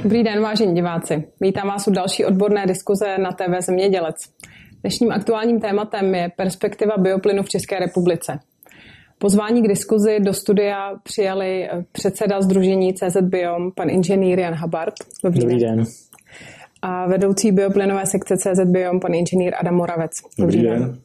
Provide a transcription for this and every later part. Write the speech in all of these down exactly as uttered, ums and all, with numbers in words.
Dobrý den, vážení diváci. Vítám vás u další odborné diskuze na T V Zemědělec. Dnešním aktuálním tématem je perspektiva bioplynu v České republice. Pozvání k diskuzi do studia přijali předseda sdružení C Z Biom, pan inženýr Jan Habart. Dobrý, Dobrý den. den. A vedoucí bioplynové sekce C Z Biom, pan inženýr Adam Moravec. Dobrý, Dobrý den. den.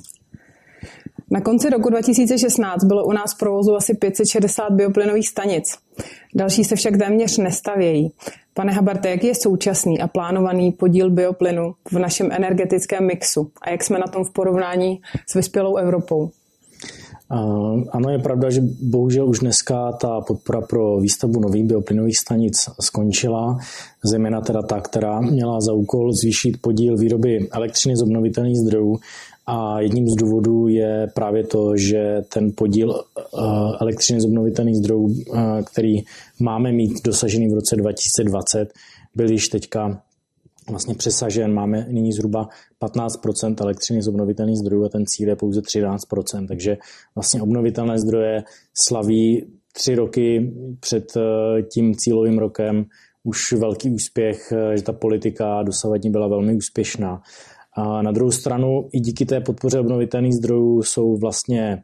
Na konci roku dva tisíce šestnáct bylo u nás v provozu asi pět set šedesát bioplynových stanic. Další se však téměř nestavějí. Pane Habarte, jaký je současný a plánovaný podíl bioplynu v našem energetickém mixu a jak jsme na tom v porovnání s vyspělou Evropou? Uh, ano, je pravda, že bohužel už dneska ta podpora pro výstavbu nových bioplynových stanic skončila, zejména teda ta, která měla za úkol zvýšit podíl výroby elektřiny z obnovitelných zdrojů. A jedním z důvodů je právě to, že ten podíl elektřiny z obnovitelných zdrojů, který máme mít dosažený v roce dva tisíce dvacet, byl již teďka vlastně přesažen. Máme nyní zhruba patnáct procent elektřiny z obnovitelných zdrojů a ten cíl je pouze třináct procent. Takže vlastně obnovitelné zdroje slaví tři roky před tím cílovým rokem už velký úspěch, že ta politika dosavadní byla velmi úspěšná. A na druhou stranu i díky té podpoře obnovitelných zdrojů jsou vlastně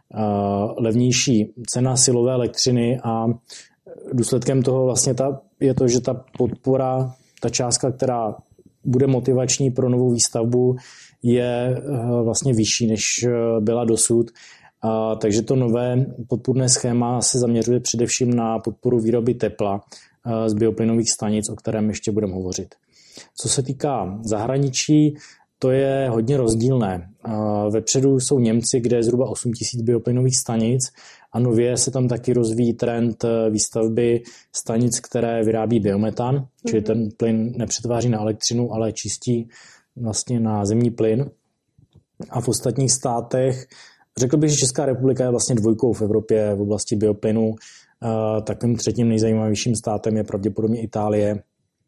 levnější cena silové elektřiny a důsledkem toho vlastně ta, je to, že ta podpora, ta částka, která bude motivační pro novou výstavbu, je vlastně vyšší, než byla dosud. A takže to nové podpůrné schéma se zaměřuje především na podporu výroby tepla z bioplynových stanic, o kterém ještě budeme hovořit. Co se týká zahraničí, to je hodně rozdílné. Vepředu jsou Němci, kde je zhruba osm tisíc bioplynových stanic a nově se tam taky rozvíjí trend výstavby stanic, které vyrábí biometan, mm-hmm. čili ten plyn nepřetváří na elektřinu, ale čistí vlastně na zemní plyn. A v ostatních státech, řekl bych, že Česká republika je vlastně dvojkou v Evropě v oblasti bioplynu. Takovým třetím nejzajímavějším státem je pravděpodobně Itálie.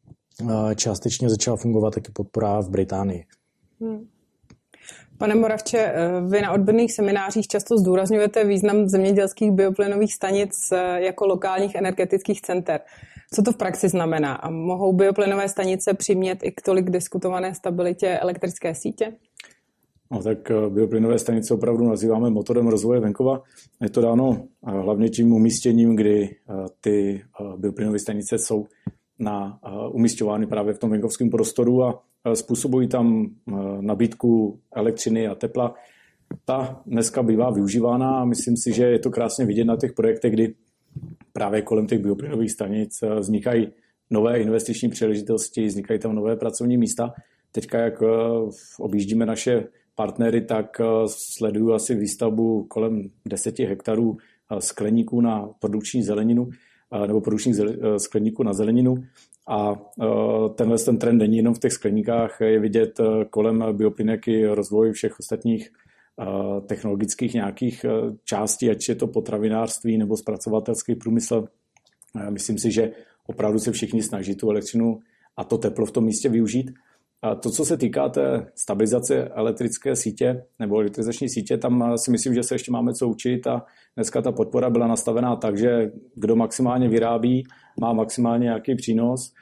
Částečně začala fungovat taky podpora v Británii. Hmm. Pane Moravče, vy na odborných seminářích často zdůrazňujete význam zemědělských bioplynových stanic jako lokálních energetických center. Co to v praxi znamená? A mohou bioplynové stanice přimět i k tolik diskutované stabilitě elektrické sítě? No, tak bioplynové stanice opravdu nazýváme motorem rozvoje venkova. Je to dáno hlavně tím umístěním, kdy ty bioplynové stanice jsou na umisťovány právě v tom venkovském prostoru a způsobují tam nabídku elektřiny a tepla. Ta dneska bývá využívána a myslím si, že je to krásně vidět na těch projektech, kdy právě kolem těch bioplynových stanic vznikají nové investiční příležitosti, vznikají tam nové pracovní místa. Teďka, jak objíždíme naše partnery, tak sleduju asi výstavbu kolem deseti hektarů skleníků na produkční zeleninu nebo produkčních skleníků na zeleninu. A tenhle ten trend není jenom v těch skleníkách, je vidět kolem bioplynek i rozvoj všech ostatních technologických nějakých částí, ať je to potravinářství nebo zpracovatelský průmysl. Myslím si, že opravdu se všichni snaží tu elektřinu a to teplo v tom místě využít. A to, co se týká té stabilizace elektrické sítě nebo elektrizační sítě, tam si myslím, že se ještě máme co učit a dneska ta podpora byla nastavená tak, že kdo maximálně vyrábí, má maximálně nějaký přínos.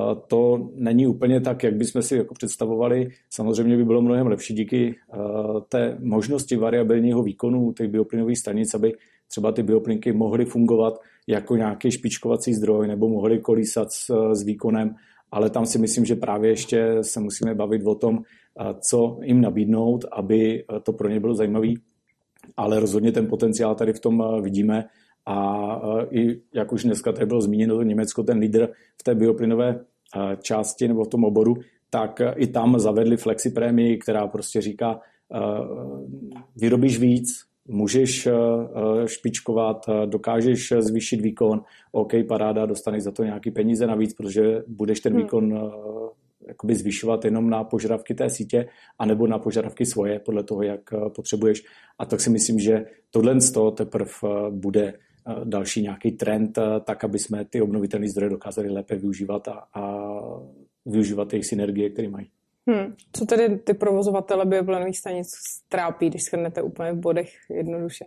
To není úplně tak, jak bychom si jako představovali. Samozřejmě by bylo mnohem lepší díky té možnosti variabilního výkonu těch bioplynových stanic, aby třeba ty bioplynky mohly fungovat jako nějaký špičkovací zdroj nebo mohly kolísat s, s výkonem. Ale tam si myslím, že právě ještě se musíme bavit o tom, co jim nabídnout, aby to pro ně bylo zajímavé. Ale rozhodně ten potenciál tady v tom vidíme. A i jak už dneska tady bylo zmíněno, to Německo, ten lídr v té bioplynové části nebo v tom oboru, tak i tam zavedli flexiprémii, která prostě říká, vyrobíš víc, můžeš špičkovat, dokážeš zvýšit výkon, OK, paráda, dostaneš za to nějaký peníze navíc, protože budeš ten výkon jakoby zvyšovat jenom na požadavky té sítě anebo na požadavky svoje, podle toho, jak potřebuješ. A tak si myslím, že tohle z toho teprve bude další nějaký trend, tak, aby jsme ty obnovitelné zdroje dokázali lépe využívat a, a využívat jejich synergie, které mají. Hmm. Co tedy ty provozovatele bioplynových stanic trápí, když shrnete úplně v bodech jednoduše?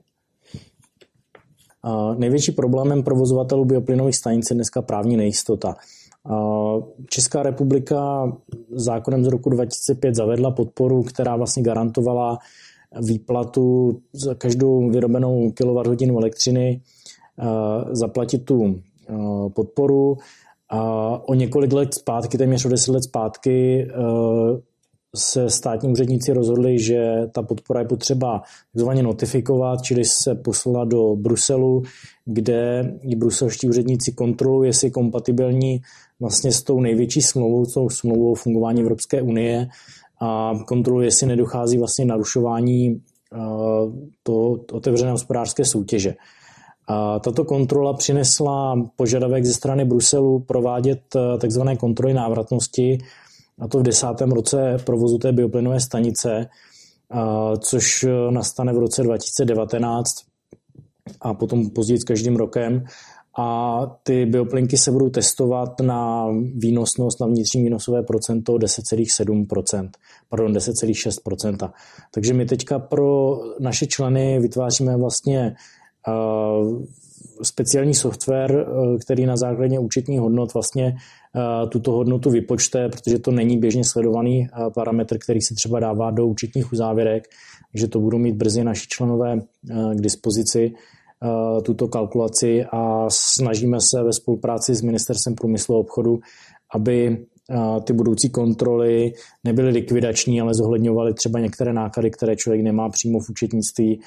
Uh, největší problémem provozovatelů bioplynových stanic je dneska právní nejistota. Česká republika zákonem z roku dva tisíce pět zavedla podporu, která vlastně garantovala výplatu za každou vyrobenou kilowatthodinu elektřiny zaplatit tu podporu. O několik let zpátky, téměř o deset let zpátky, se státní úředníci rozhodli, že ta podpora je potřeba takzvaně notifikovat, čili se poslala do Bruselu, kde i bruselští úředníci kontrolují, jestli je kompatibilní vlastně s tou největší smlouvou, tou smlouvou o fungování Evropské unie, a kontrolují, jestli nedochází vlastně narušování to otevřené hospodářské soutěže. A tato kontrola přinesla požadavek ze strany Bruselu provádět takzvané kontroly návratnosti, a to v desátém roce provozu té bioplynové stanice, což nastane v roce dva tisíce devatenáct a potom později s každým rokem. A ty bioplynky se budou testovat na výnosnost, na vnitřní výnosové procento deset celá sedm procenta, pardon, deset celá šest procenta. Takže my teďka pro naše členy vytváříme vlastně uh, speciální software, který na základě účetních hodnot vlastně tuto hodnotu vypočte, protože to není běžně sledovaný parametr, který se třeba dává do účetních uzávěrek, takže to budou mít brzy naši členové k dispozici tuto kalkulaci a snažíme se ve spolupráci s Ministerstvem průmyslu a obchodu, aby ty budoucí kontroly nebyly likvidační, ale zohledňovaly třeba některé náklady, které člověk nemá přímo v účetnictví.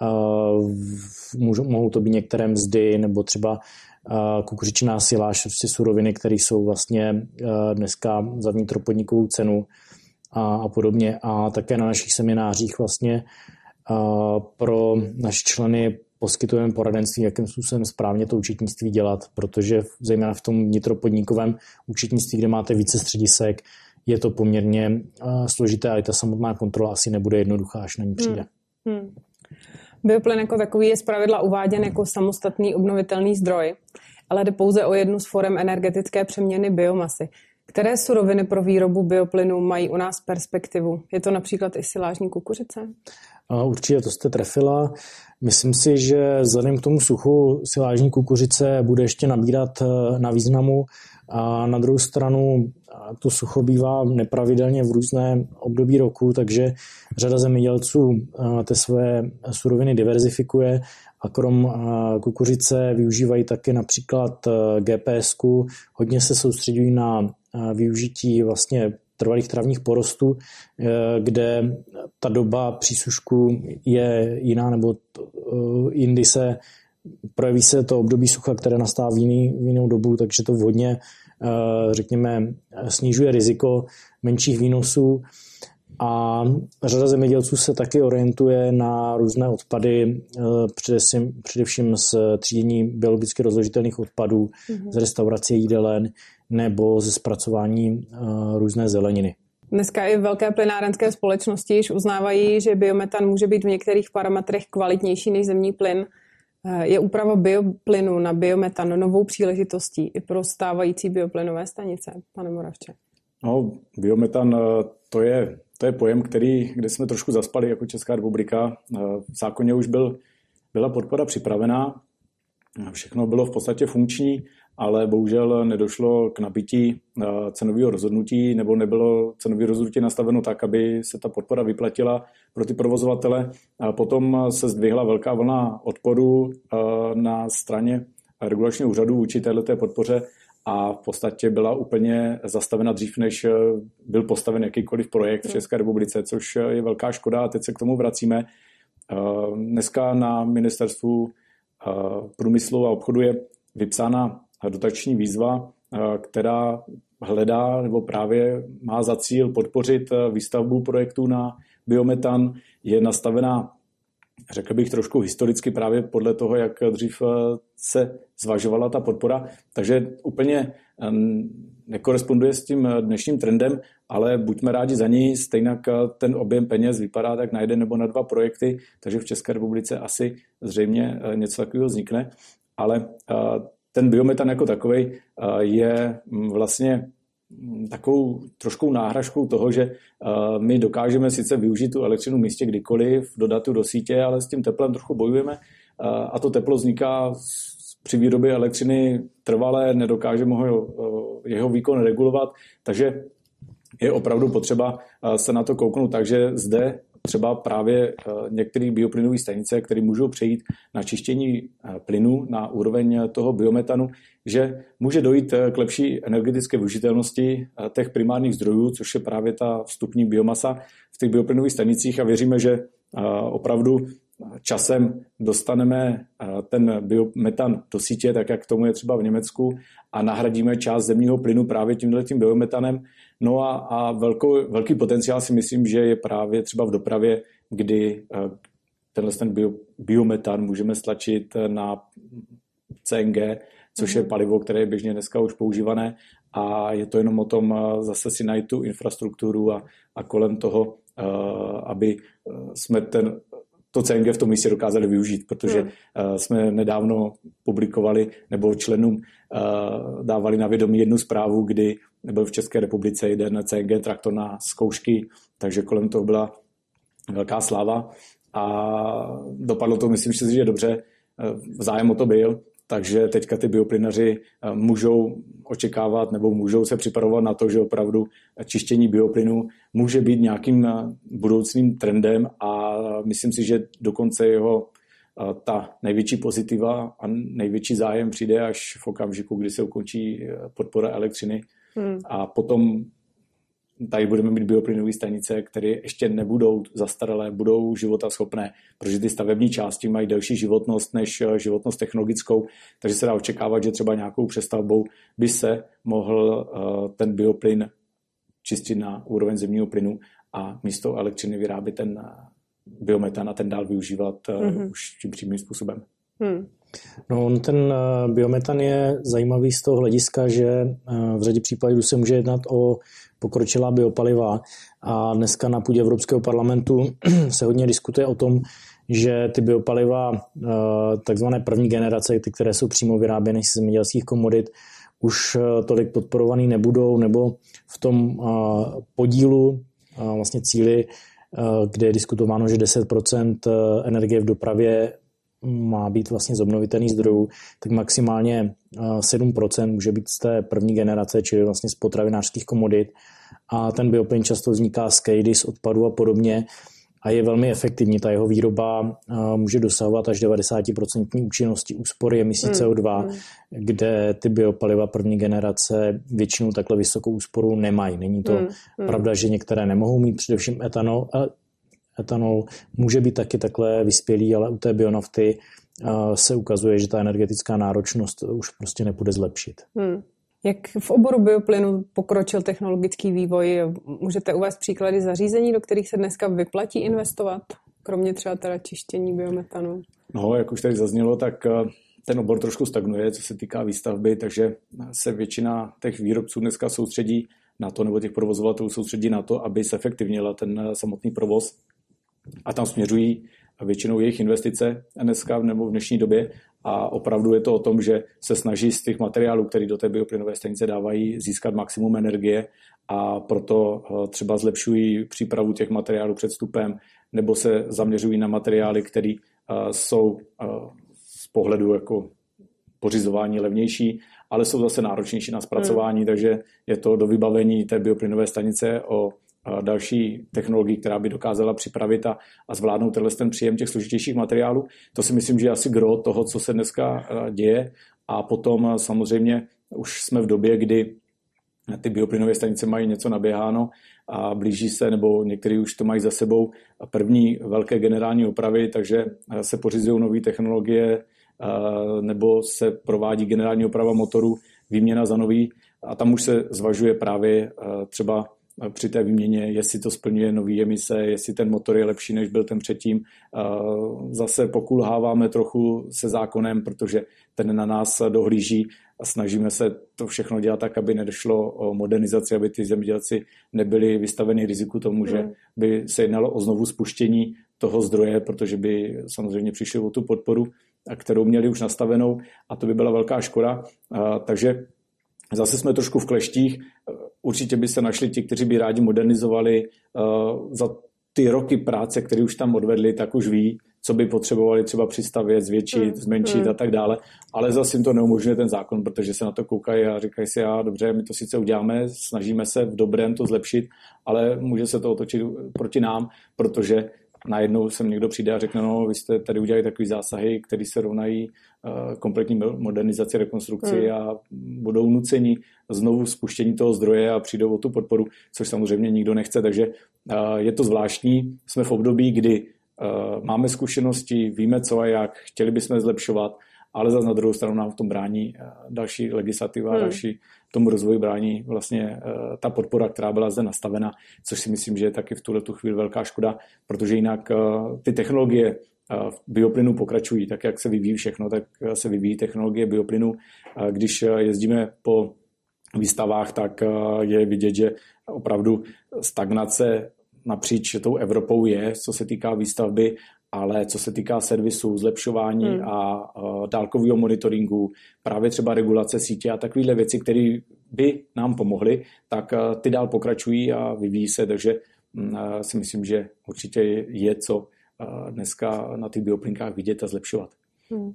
Mohou to být některé mzdy nebo třeba kukuřičná siláž, prostě suroviny, které jsou vlastně dneska za vnitropodnikovou cenu a, a podobně. A také na našich seminářích vlastně pro naše členy poskytujeme poradenství, jakým způsobem správně to účetnictví dělat, protože zejména v tom vnitropodnikovém účetnictví, kde máte více středisek, je to poměrně složité a i ta samotná kontrola asi nebude jednoduchá, až na ní přijde. Hmm. Hmm. Bioplyn jako takový je zpravidla uváděn jako samostatný obnovitelný zdroj, ale jde pouze o jednu z forem energetické přeměny biomasy. Které suroviny pro výrobu bioplynu mají u nás perspektivu? Je to například i silážní kukuřice? Určitě, to jste trefila. Myslím si, že vzhledem k tomu suchu silážní kukuřice bude ještě nabírat na významu. A na druhou stranu to sucho bývá nepravidelně v různé období roku, takže řada zemědělců ty své suroviny diverzifikuje a krom kukuřice využívají taky například G P S ku. Hodně se soustředují na využití vlastně trvalých travních porostů, kde ta doba přísušku je jiná, nebo jindy se projeví se to období sucha, které nastává v, jiný, v jinou dobu, takže to vhodně, řekněme, snižuje riziko menších výnosů. A řada zemědělců se taky orientuje na různé odpady, především, především z třídění biologicky rozložitelných odpadů, mm-hmm. z restaurace jídelen nebo ze zpracování různé zeleniny. Dneska i velké plynárenské společnosti již uznávají, že biometan může být v některých parametrech kvalitnější než zemní plyn. Je úprava bioplynu na biometan novou příležitostí i pro stávající bioplynové stanice, pane Moravče? No, biometan to je, to je pojem, který, kde jsme trošku zaspali jako Česká republika. V zákoně už byl, byla podpora připravená, všechno bylo v podstatě funkční, ale bohužel nedošlo k nabití cenového rozhodnutí, nebo nebylo cenové rozhodnutí nastaveno tak, aby se ta podpora vyplatila pro ty provozovatele. A potom se zdvihla velká vlna odporu na straně regulačního úřadu vůči této podpoře a v podstatě byla úplně zastavena dřív, než byl postaven jakýkoliv projekt v České republice, což je velká škoda a teď se k tomu vracíme. Dneska na Ministerstvu průmyslu a obchodu je vypsána dotační výzva, která hledá nebo právě má za cíl podpořit výstavbu projektů na biometan. Je nastavená, řekl bych, trošku historicky právě podle toho, jak dřív se zvažovala ta podpora. Takže úplně nekoresponduje s tím dnešním trendem, ale buďme rádi za ní. Stejně ten objem peněz vypadá tak na jeden nebo na dva projekty, takže v České republice asi zřejmě něco takového vznikne. Ale ten biometan jako takovej je vlastně takovou trošku náhražkou toho, že my dokážeme sice využít tu elektřinu v místě kdykoliv, dodat tu do sítě, ale s tím teplem trochu bojujeme a to teplo vzniká při výrobě elektřiny trvalé, nedokážeme ho jeho výkon regulovat, takže je opravdu potřeba se na to kouknout tak, že zde třeba právě některé bioplynové stanice, které můžou přejít na čištění plynu na úroveň toho biometanu, že může dojít k lepší energetické využitelnosti těch primárních zdrojů, což je právě ta vstupní biomasa v těch bioplynových stanicích a věříme, že opravdu časem dostaneme ten biometan do sítě, tak jak tomu je třeba v Německu, a nahradíme část zemního plynu právě tímhletím biometanem. No a, a velkou, velký potenciál si myslím, že je právě třeba v dopravě, kdy tenhle ten bio, biometan můžeme stlačit na C N G, což je palivo, které je běžně dneska už používané, a je to jenom o tom zase si najít tu infrastrukturu a, a kolem toho, aby jsme ten to C N G v tom místě dokázali využít, protože hmm. jsme nedávno publikovali nebo členům dávali na vědomí jednu zprávu, kdy byl v České republice jeden C N G traktor na zkoušky, takže kolem toho byla velká sláva a dopadlo to, myslím si, že dobře, zájem o to byl, takže teďka ty bioplynaři můžou očekávat nebo můžou se připravovat na to, že opravdu čištění bioplynu může být nějakým budoucím trendem a myslím si, že dokonce jeho ta největší pozitiva a největší zájem přijde až v okamžiku, kdy se ukončí podpora elektřiny hmm. a potom tady budeme mít bioplynové stanice, které ještě nebudou zastaralé, budou životaschopné, protože ty stavební části mají delší životnost než životnost technologickou, takže se dá očekávat, že třeba nějakou přestavbou by se mohl ten bioplyn čistit na úroveň zemního plynu a místo elektřiny vyrábět ten biometan a ten dál využívat mm-hmm. už tím přímým způsobem. Hmm. No, on ten biometan je zajímavý z toho hlediska, že v řadě případů se může jednat o pokročilá biopaliva a dneska na půdě Evropského parlamentu se hodně diskutuje o tom, že ty biopaliva takzvané první generace, ty, které jsou přímo vyráběny z zemědělských komodit, už tolik podporovaný nebudou, nebo v tom podílu vlastně cíli, kde je diskutováno, že deset procent energie v dopravě má být vlastně z obnovitelných zdrojů, tak maximálně sedm procent může být z té první generace, čili vlastně z potravinářských komodit. A ten bioplyn často vzniká z kejdy, z odpadu a podobně a je velmi efektivní. Ta jeho výroba může dosahovat až devadesát procent účinnosti úspory emisí C O dva, mm. kde ty biopaliva první generace většinou takhle vysokou úsporu nemají. Není to mm. pravda, že některé nemohou mít, především etanol. Etanol může být taky takhle vyspělý, ale u té bionafty se ukazuje, že ta energetická náročnost už prostě nepůjde zlepšit. Hmm. Jak v oboru bioplynu pokročil technologický vývoj? Můžete uvést příklady zařízení, do kterých se dneska vyplatí investovat? Kromě třeba teda čištění biometanu. No, jak už tady zaznělo, tak ten obor trošku stagnuje, co se týká výstavby, takže se většina těch výrobců dneska soustředí na to, nebo těch provozovatelů soustředí na to, aby se efektivnila ten samotný provoz. A tam směřují většinou jejich investice dneska nebo v dnešní době a opravdu je to o tom, že se snaží z těch materiálů, které do té bioplynové stanice dávají, získat maximum energie a proto třeba zlepšují přípravu těch materiálů před vstupem nebo se zaměřují na materiály, které jsou z pohledu jako pořizování levnější, ale jsou zase náročnější na zpracování, hmm. takže je to do vybavení té bioplynové stanice o další technologii, která by dokázala připravit a, a zvládnout tenhle ten příjem těch složitějších materiálů. To si myslím, že je asi gro toho, co se dneska děje. A potom samozřejmě už jsme v době, kdy ty bioplynové stanice mají něco naběháno a blíží se, nebo někteří už to mají za sebou první velké generální opravy, takže se pořizují nové technologie nebo se provádí generální oprava motoru, výměna za nový a tam už se zvažuje právě třeba při té výměně, jestli to splňuje nové emise, jestli ten motor je lepší, než byl ten předtím. Zase pokulháváme trochu se zákonem, protože ten na nás dohlíží a snažíme se to všechno dělat tak, aby nedošlo o modernizaci, aby ty zemědělci nebyli vystaveni riziku tomu, že by se jednalo o znovu spuštění toho zdroje, protože by samozřejmě přišli o tu podporu, kterou měli už nastavenou a to by byla velká škoda. Takže zase jsme trošku v kleštích. Určitě by se našli ti, kteří by rádi modernizovali. Za ty roky práce, které už tam odvedli, tak už ví, co by potřebovali třeba přistavět, zvětšit, mm. zmenšit mm. a tak dále, ale zase jim to neumožňuje ten zákon, protože se na to koukají a říkají si, já dobře, my to sice uděláme, snažíme se v dobrém to zlepšit, ale může se to otočit proti nám, protože najednou sem někdo přijde a řekne, no, vy jste tady udělali takový zásahy, které se rovnají uh, kompletní modernizaci, rekonstrukci mm. a budou nuceni znovu spuštění toho zdroje a přijdou o tu podporu, což samozřejmě nikdo nechce, takže uh, je to zvláštní. Jsme v období, kdy uh, máme zkušenosti, víme co a jak, chtěli bychom zlepšovat, ale zase na druhou stranu nám v tom brání uh, další legislativa, hmm. další tomu rozvoji brání vlastně uh, ta podpora, která byla zde nastavena, což si myslím, že je taky v tuhle tu chvíli velká škoda, protože jinak uh, ty technologie uh, bioplynu pokračují, tak jak se vyvíjí všechno, tak se vyvíjí technologie bioplynu. Uh, když uh, jezdíme po výstavách, tak uh, je vidět, že opravdu stagnace napříč tou Evropou je, co se týká výstavby, ale co se týká servisu, zlepšování hmm. a uh, dálkového monitoringu, právě třeba regulace sítě a takovéhle věci, které by nám pomohly, tak uh, ty dál pokračují a vyvíjí se, takže uh, si myslím, že určitě je co uh, dneska na těch bioplynkách vidět a zlepšovat. Hmm.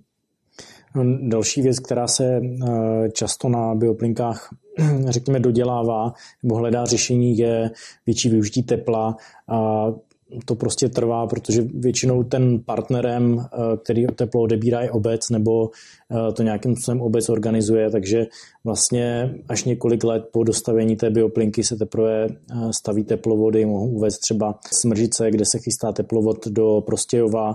Další věc, která se často na bioplynkách, řekněme, dodělává nebo hledá řešení, je větší využití tepla. A to prostě trvá, protože většinou ten partnerem, který teplo odebírá, je obec, nebo to nějakým způsobem obec organizuje, takže vlastně až několik let po dostavení té bioplynky se teprve staví teplovody. Mohu uvést třeba Smržice, kde se chystá teplovod do Prostějova,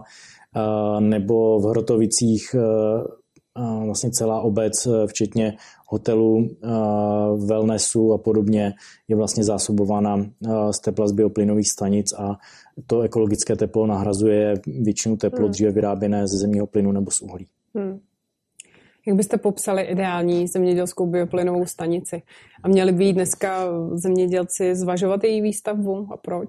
nebo v Hrotovicích vlastně celá obec, včetně hotelů, wellnessu a podobně, je vlastně zásobována z tepla z bioplynových stanic a to ekologické teplo nahrazuje většinu teplo hmm. dříve vyráběné ze zemního plynu nebo z uhlí. Hmm. Jak byste popsali ideální zemědělskou bioplynovou stanici? A měli by dneska zemědělci zvažovat její výstavbu a proč?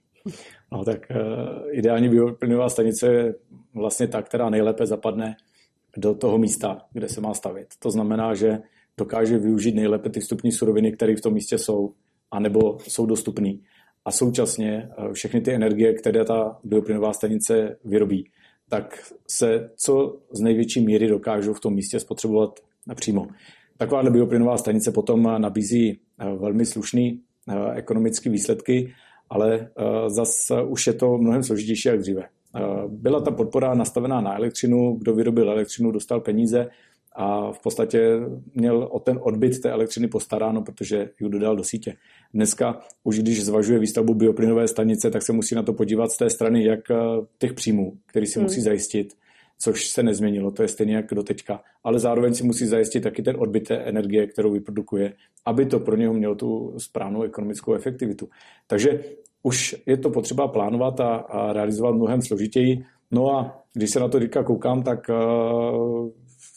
No tak uh, ideální bioplynová stanice je vlastně ta, která nejlépe zapadne do toho místa, kde se má stavět. To znamená, že dokáže využít nejlépe ty vstupní suroviny, které v tom místě jsou, anebo jsou dostupné. A současně všechny ty energie, které ta bioplynová stanice vyrobí, tak se co z největší míry dokážou v tom místě spotřebovat napřímo. Takováhle bioplynová stanice potom nabízí velmi slušný ekonomické výsledky, ale zase už je to mnohem složitější jak dříve. Byla ta podpora nastavená na elektřinu, kdo vyrobil elektřinu, dostal peníze a v podstatě měl o ten odbyt té elektřiny postaráno, protože ji dodal do sítě. Dneska už když zvažuje výstavbu bioplynové stanice, tak se musí na to podívat z té strany jak těch příjmů, který si hmm. musí zajistit, což se nezměnilo, to je stejně jak do teďka, ale zároveň si musí zajistit taky ten odbyt té energie, kterou vyprodukuje, aby to pro něho mělo tu správnou ekonomickou efektivitu. Takže už je to potřeba plánovat a, a realizovat mnohem složitěji. No a když se na to teďka koukám, tak uh,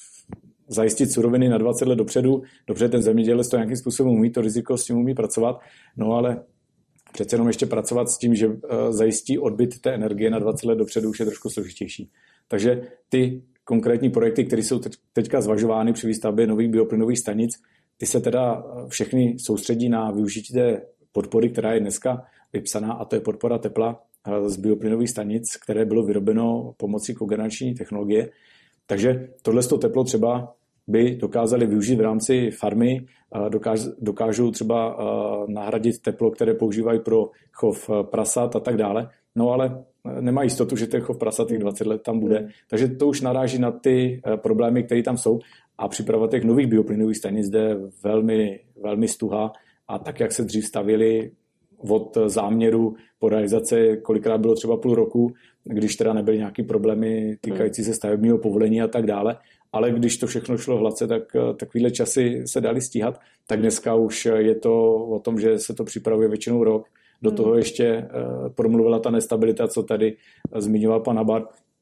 zajistit suroviny na dvacet let dopředu, dobře, ten zemědělec to nějakým způsobem umí, to riziko s tím umí pracovat, no ale přece jenom ještě pracovat s tím, že uh, zajistí odbyt té energie na dvacet let dopředu, už je trošku složitější. Takže ty konkrétní projekty, které jsou teď, teďka zvažovány při výstavbě nových bioplynových stanic, ty se teda všechny soustředí na využití té podpory, která je dneska vypsaná, a to je podpora tepla z bioplynových stanic, které bylo vyrobeno pomocí kogenerační technologie. Takže tohle teplo třeba by dokázali využít v rámci farmy, dokáž, dokážou třeba nahradit teplo, které používají pro chov prasat a tak dále. No ale nemá jistotu, že ten chov prasat těch dvacet let tam bude. Takže to už naráží na ty problémy, které tam jsou, a příprava těch nových bioplynových stanic jde velmi, velmi stuhá, a tak, jak se dřív stavili od záměru po realizaci, kolikrát bylo třeba půl roku, když teda nebyly nějaké problémy týkající se stavebního povolení a tak dále, ale když to všechno šlo hladce, tak takovýhle časy se dali stíhat, tak dneska už je to o tom, že se to připravuje většinou rok. Do toho ještě promluvila ta nestabilita, co tady zmiňoval pan Habart,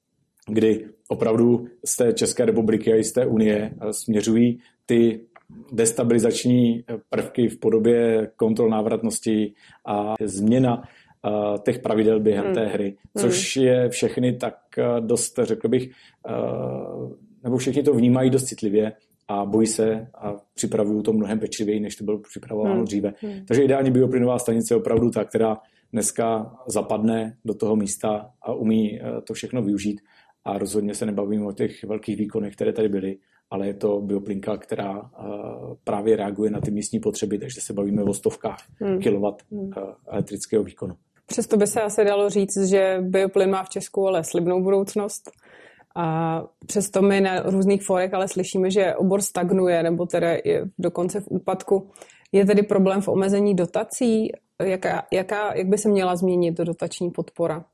kdy opravdu z té České republiky a i z té Unie směřují ty destabilizační prvky v podobě kontrol návratnosti a změna uh, těch pravidel během mm. té hry, což je všechny tak dost, řekl bych, uh, nebo všichni to vnímají dost citlivě a bojí se a připravují to mnohem pečlivěji, než to bylo připravováno hmm. dříve. Hmm. Takže ideální bioplynová stanice je opravdu ta, která dneska zapadne do toho místa a umí to všechno využít. A rozhodně se nebavíme o těch velkých výkonech, které tady byly, ale je to bioplynka, která právě reaguje na ty místní potřeby, takže se bavíme o stovkách hmm. kilowatt hmm. elektrického výkonu. Přesto by se asi dalo říct, že bioplyn má v Česku ale slibnou budoucnost. A přesto my na různých fórech ale slyšíme, že obor stagnuje, nebo teda je dokonce v úpadku. Je tedy problém v omezení dotací? Jaká, jaká, jak by se měla změnit dotační podpora?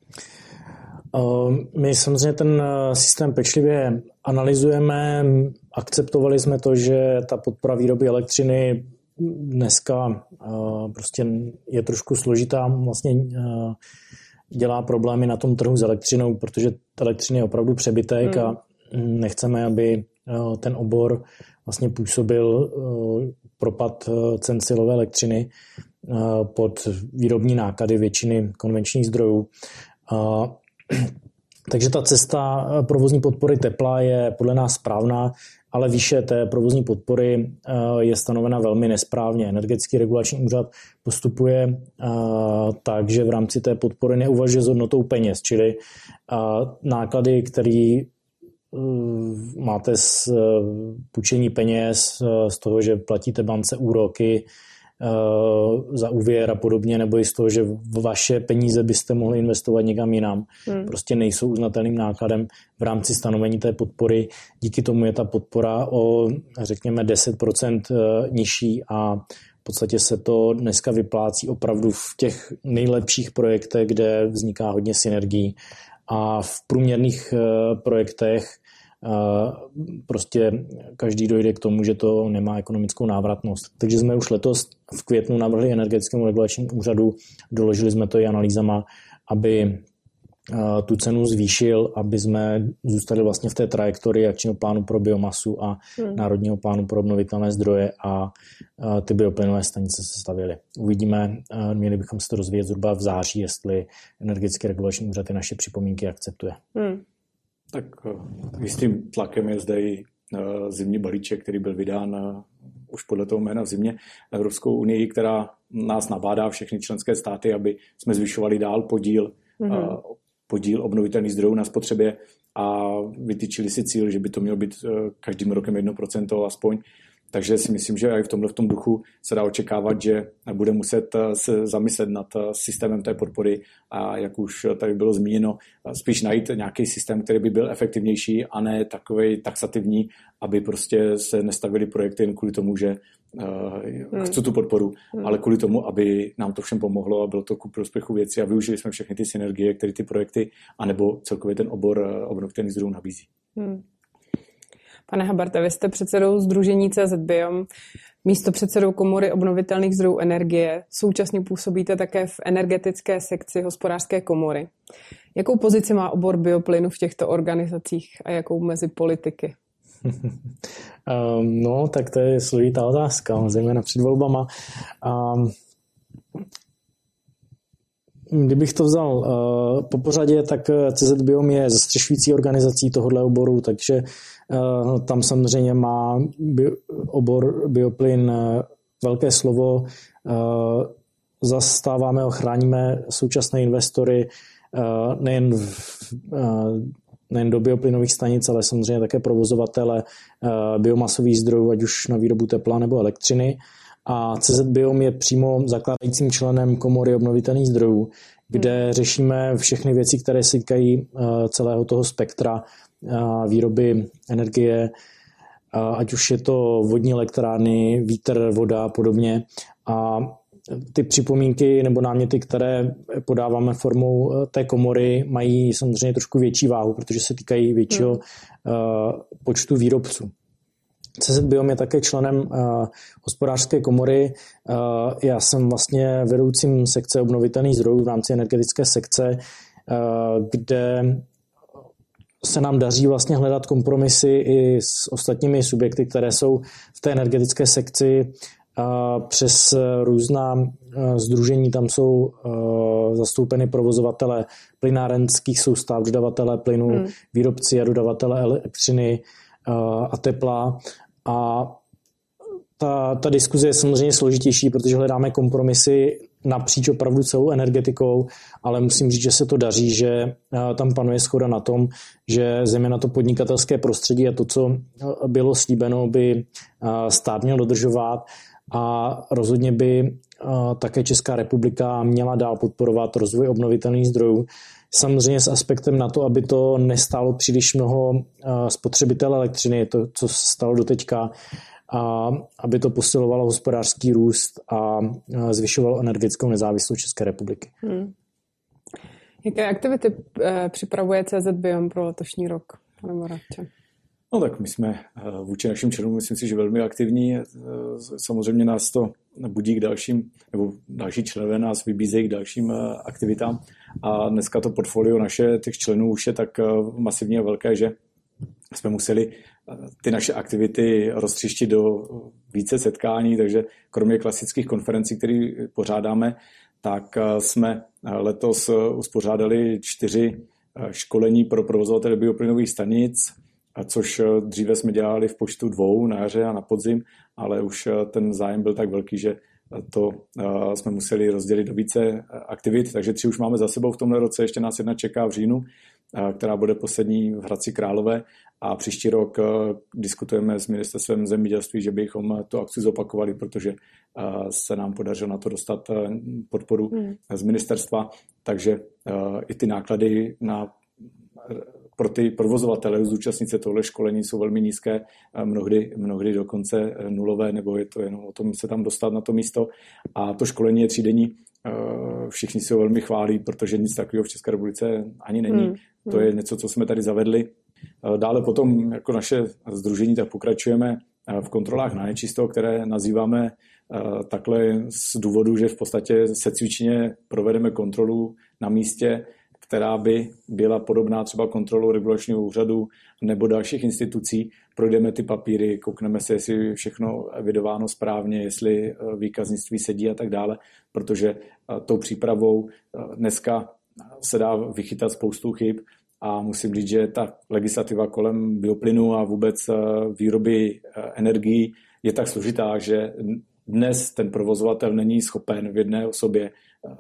My samozřejmě ten systém pečlivě analyzujeme, akceptovali jsme to, že ta podpora výroby elektřiny dneska prostě je trošku složitá, vlastně dělá problémy na tom trhu s elektřinou, protože elektřiny je opravdu přebytek hmm. a nechceme, aby ten obor vlastně působil propad cen silové elektřiny pod výrobní náklady většiny konvenčních zdrojů. Takže ta cesta provozní podpory tepla je podle nás správná, ale výše té provozní podpory je stanovena velmi nesprávně. Energetický regulační úřad postupuje tak, že v rámci té podpory neuvažuje s hodnotou peněz, čili náklady, které máte z půjčení peněz, z toho, že platíte bance úroky za úvěr a podobně, nebo i z toho, že vaše peníze byste mohli investovat někam jinam. Hmm. Prostě nejsou uznatelným nákladem v rámci stanovení té podpory. Díky tomu je ta podpora o, řekněme, deset procent nižší a v podstatě se to dneska vyplácí opravdu v těch nejlepších projektech, kde vzniká hodně synergií. A v průměrných projektech prostě každý dojde k tomu, že to nemá ekonomickou návratnost. Takže jsme už letos v květnu navrhli energetickému regulačnímu úřadu, doložili jsme to i analýzama, aby tu cenu zvýšil, aby jsme zůstali vlastně v té trajektorii akčního plánu pro biomasu a hmm. národního plánu pro obnovitelné zdroje a ty bioplynové stanice se stavěly. Uvidíme, měli bychom se to rozvíjet zhruba v září, jestli energetický regulační úřad ty naše připomínky akceptuje. Hmm. Tak jistým tlakem je zde i zimní balíček, který byl vydán už podle toho jména v zimě Evropskou unii, která nás nabádá všechny členské státy, aby jsme zvyšovali dál podíl, mm-hmm. podíl obnovitelných zdrojů na spotřebě a vytyčili si cíl, že by to mělo být každým rokem jedno procento aspoň. Takže si myslím, že i v tomhle v tom duchu se dá očekávat, že bude muset se zamyslet nad systémem té podpory a jak už tady bylo zmíněno, spíš najít nějaký systém, který by byl efektivnější a ne takovej taxativní, aby prostě se nestavily projekty jen kvůli tomu, že hmm. chci tu podporu, hmm. ale kvůli tomu, aby nám to všem pomohlo a bylo to ku prospěchu věci a využili jsme všechny ty synergie, které ty projekty anebo celkově ten obor obnovitelných zdrojů nabízí. Hmm. Pane Habarte, vy jste předsedou sdružení C Z Biom, místopředsedou Komory obnovitelných zdrojů energie. Současně působíte také v energetické sekci Hospodářské komory. Jakou pozici má obor bioplynu v těchto organizacích a jakou mezi politiky? um, no, tak to je složitá otázka, zejména před volbama. Um, Kdybych to vzal uh, po pořadě, tak C Z Biom je zastřešující organizací tohohle oboru, takže uh, tam samozřejmě má bio, obor bioplyn uh, velké slovo. Uh, zastáváme a chráníme současné investory uh, nejen, v, uh, nejen do bioplynových stanic, ale samozřejmě také provozovatele uh, biomasových zdrojů, ať už na výrobu tepla nebo elektřiny. A C Z Biom je přímo zakládajícím členem Komory obnovitelných zdrojů, kde hmm. řešíme všechny věci, které se týkají celého toho spektra výroby energie, ať už je to vodní elektrárny, vítr, voda a podobně. A ty připomínky nebo náměty, které podáváme formou té komory, mají samozřejmě trošku větší váhu, protože se týkají většího hmm. počtu výrobců. C Z Biom je také členem uh, hospodářské komory. Uh, já jsem vlastně vedoucím sekce obnovitelných zdrojů v rámci energetické sekce, uh, kde se nám daří vlastně hledat kompromisy i s ostatními subjekty, které jsou v té energetické sekci uh, přes různá uh, sdružení. Tam jsou uh, zastoupeny provozovatele plynárenských soustav, dodavatelé plynu, hmm. výrobci a dodavatelé elektřiny, a tepla. A ta, ta diskuze je samozřejmě složitější, protože hledáme kompromisy napříč opravdu celou energetikou, ale musím říct, že se to daří, že tam panuje shoda na tom, že zejména to podnikatelské prostředí a to, co bylo slíbeno, by stát měl dodržovat a rozhodně by také Česká republika měla dál podporovat rozvoj obnovitelných zdrojů. Samozřejmě s aspektem na to, aby to nestálo příliš mnoho spotřebitel elektřiny, to, co se stalo doteďka, a aby to posilovalo hospodářský růst a zvyšovalo energetickou nezávislost České republiky. Hmm. Jaké aktivity e, připravuje C Z Biom pro letošní rok, pane Moravče? No tak my jsme vůči našim členům, myslím si, že velmi aktivní. Samozřejmě nás to budí k dalším, nebo další členové nás vybízejí k dalším aktivitám. A dneska to portfolio naše těch členů už je tak masivně a velké, že jsme museli ty naše aktivity roztříštit do více setkání, takže kromě klasických konferencí, které pořádáme, tak jsme letos uspořádali čtyři školení pro provozovatele bioplynových stanic, což dříve jsme dělali v počtu dvou na jaře a na podzim, ale už ten zájem byl tak velký, že to jsme museli rozdělit do více aktivit, takže tři už máme za sebou v tomhle roce, ještě nás jedna čeká v říjnu, která bude poslední v Hradci Králové a příští rok diskutujeme s ministerstvem zemědělství, že bychom tu akci zopakovali, protože se nám podařilo na to dostat podporu hmm. z ministerstva, takže i ty náklady na pro ty provozovatele zúčastnit se tohle školení jsou velmi nízké, mnohdy, mnohdy dokonce nulové, nebo je to jenom o tom se tam dostat na to místo. A to školení je třídenní, všichni si ho velmi chválí, protože nic takového v České republice ani není. Hmm. To je něco, co jsme tady zavedli. Dále potom jako naše sdružení tak pokračujeme v kontrolách na nečisto, které nazýváme takhle z důvodu, že v podstatě se cvičně provedeme kontrolu na místě, která by byla podobná třeba kontrolou regulačního úřadu nebo dalších institucí. Projdeme ty papíry, koukneme se, jestli všechno evidováno správně, jestli výkaznictví sedí a tak dále, protože tou přípravou dneska se dá vychytat spoustu chyb a musím říct, že ta legislativa kolem bioplynu a vůbec výroby energií je tak složitá, že dnes ten provozovatel není schopen v jedné osobě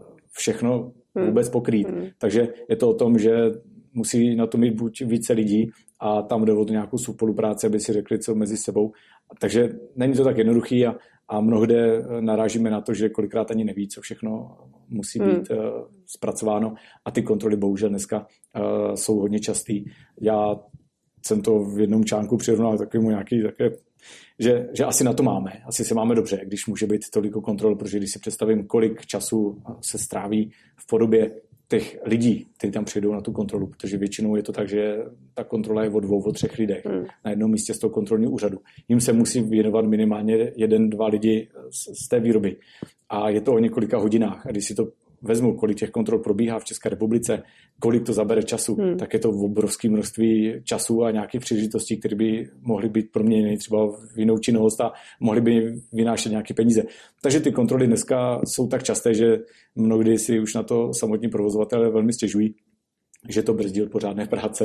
všechno vůbec pokrýt. Hmm. Takže je to o tom, že musí na to mít buď více lidí a tam jde o nějakou spolupráci, aby si řekli, co mezi sebou. Takže není to tak jednoduchý a, a mnohde narážíme na to, že kolikrát ani neví, co všechno musí být hmm. uh, zpracováno a ty kontroly bohužel dneska uh, jsou hodně častý. Já jsem to v jednom článku přirovnal takovému nějaký také, že, že asi na to máme. Asi se máme dobře, když může být toliko kontrol, protože když si představím, kolik času se stráví v podobě těch lidí, kteří tam přijdou na tu kontrolu, protože většinou je to tak, že ta kontrola je o dvou, o třech lidech hmm. na jednom místě z toho kontrolního úřadu. Jim se musí věnovat minimálně jeden, dva lidi z, z té výroby. A je to o několika hodinách. A když si to vezmu, kolik těch kontrol probíhá v České republice, kolik to zabere času, hmm. tak je to obrovské množství času a nějakých příležitostí, které by mohly být proměněny třeba v jinou činnost a mohly by vynášet nějaké peníze. Takže ty kontroly dneska jsou tak časté, že mnohdy si už na to samotní provozovatelé velmi stěžují, že to brzdí od pořádné práce,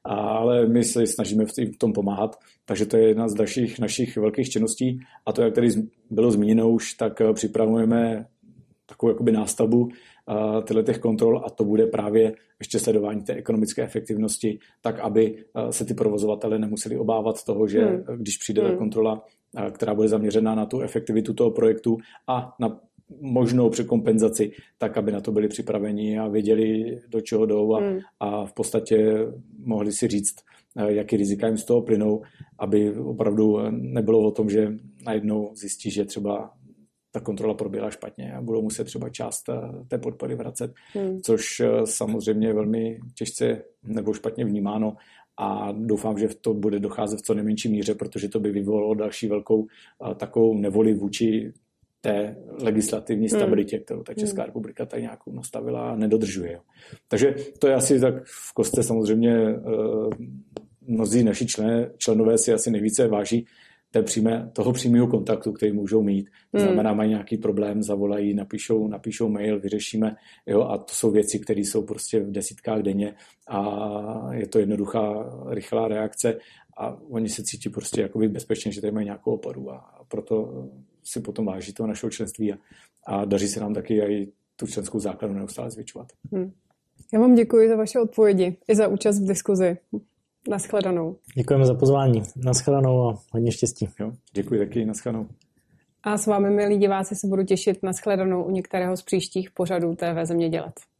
ale my se snažíme v tom pomáhat, takže to je jedna z dalších našich velkých činností a to, jak tady bylo zmíněno už, tak připravujeme takovou jakoby nástavbu uh, těchto těch kontrol a to bude právě ještě sledování té ekonomické efektivnosti, tak aby uh, se ty provozovatele nemuseli obávat toho, že hmm. když přijde hmm. ta kontrola, uh, která bude zaměřená na tu efektivitu toho projektu a na možnou překompenzaci, tak aby na to byli připraveni a věděli, do čeho jdou a, hmm. a v podstatě mohli si říct, uh, jaký rizika jim z toho plynou, aby opravdu nebylo o tom, že najednou zjistí, že třeba ta kontrola proběhla špatně a budou muset třeba část té podpory vracet, hmm. což samozřejmě je velmi těžce nebo špatně vnímáno a doufám, že to bude docházet v co nejmenší míře, protože to by vyvolalo další velkou takovou nevoli vůči té legislativní stabilitě, kterou ta Česká republika tady nějakou nastavila a nedodržuje. Takže to je asi tak v kostce samozřejmě mnozí naši člen, členové si asi nejvíce váží té přímé, toho přímého kontaktu, který můžou mít. To znamená, mají nějaký problém, zavolají, napíšou, napíšou mail, vyřešíme. Jo, a to jsou věci, které jsou prostě v desítkách denně a je to jednoduchá, rychlá reakce a oni se cítí prostě jakoby bezpečně, že tady mají nějakou oporu a proto si potom váží toho našeho členství a, a daří se nám taky i tu členskou základnu neustále zvětšovat. Hmm. Já vám děkuji za vaše odpovědi i za účast v diskuzi. Naschledanou. Děkujeme za pozvání. Naschledanou a hodně štěstí. Jo, děkuji taky, naschledanou. A s vámi, milí diváci, se budu těšit na shledanou u některého z příštích pořadů T V Zemědělec.